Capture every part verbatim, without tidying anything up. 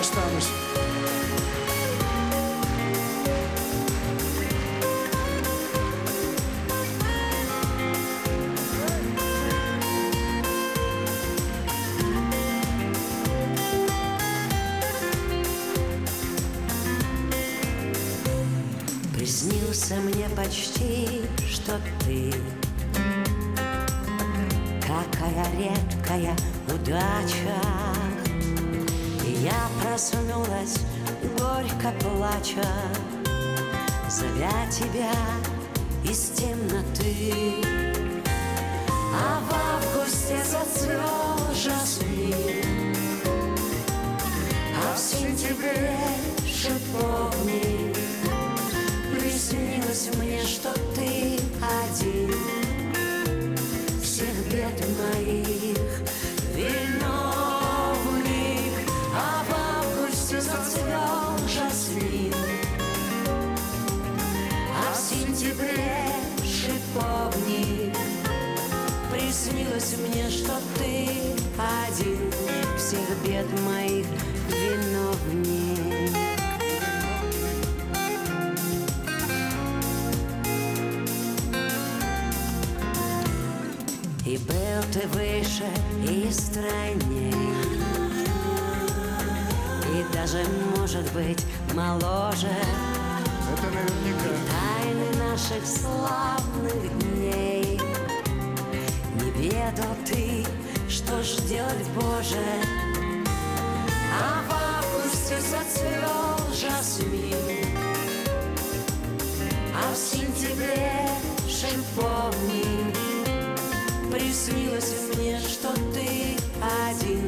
останусь. Приснился мне почти, что ты какая редкая удача. И я проснулась, горько плача, зовя тебя из темноты. А в августе зацвел жасмин, а в сентябре шиповник. Приснилось мне, что ты один, всех бед моих виновник. А в августе зацвел жасмин, а в сентябре шиповник. Приснилось мне, что ты один, всех бед моих виновник. И был ты выше и стройней, и даже, может быть, моложе. Это наверняка. И тайны наших славных дней не ведал ты, что ж делать, Боже. А в августе зацвел жасмин, а в сентябре шиповник. Приснилось мне, что ты один,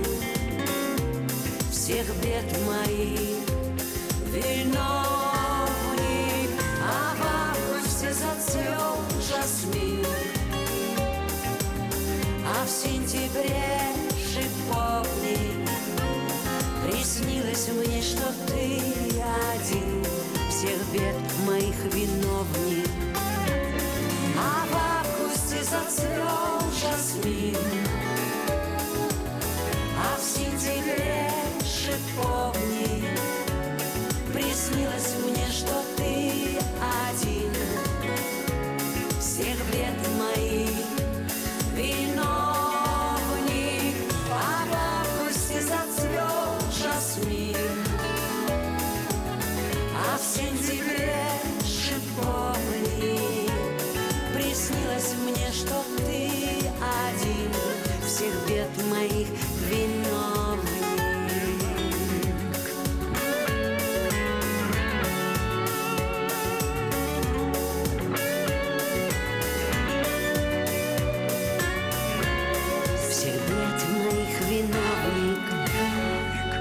всех бед моих виновник. А в августе зацвел жасмин, а в сентябре шиповник. Приснилось мне, что ты один, всех бед моих виновник.